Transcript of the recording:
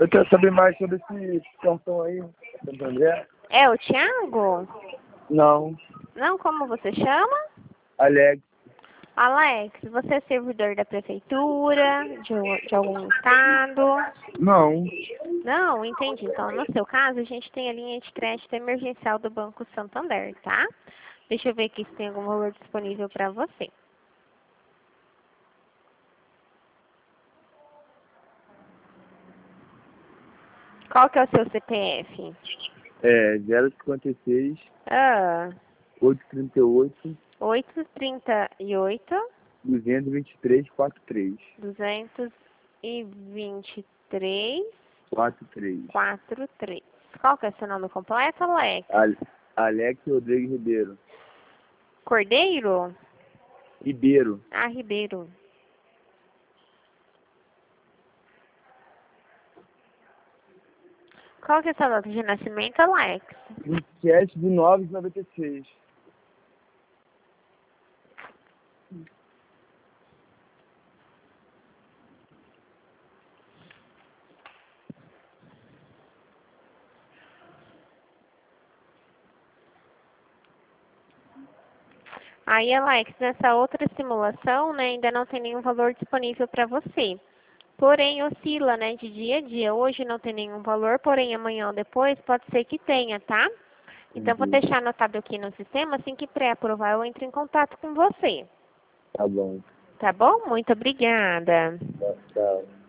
Eu quero saber mais sobre esse cartão aí, Santo André. É o Thiago? Não, Não, como você chama? Alex. Alex, você é servidor da prefeitura, de algum estado? Não. Não, entendi. Então, no seu caso, a gente tem a linha de crédito emergencial do Banco Santander, tá? Deixa eu ver aqui se tem algum valor disponível para você. Qual que é o seu CPF? É 056 Ah, 838 838 223 43. 223 43. 43. Qual que é o seu nome completo, Alex? Alex Rodrigues Ribeiro. Cordeiro? Ribeiro. Ah, Ribeiro. Qual que é a sua data de nascimento, Alex? 27/9/96. Aí, Alex, nessa outra simulação, né, ainda não tem nenhum valor disponível para você. Porém, oscila, né, de dia a dia. Hoje não tem nenhum valor, porém amanhã ou depois pode ser que tenha, tá? Então, vou deixar anotado aqui no sistema, assim que pré-aprovar, eu entro em contato com você. Tá bom. Tá bom? Muito obrigada. Tchau.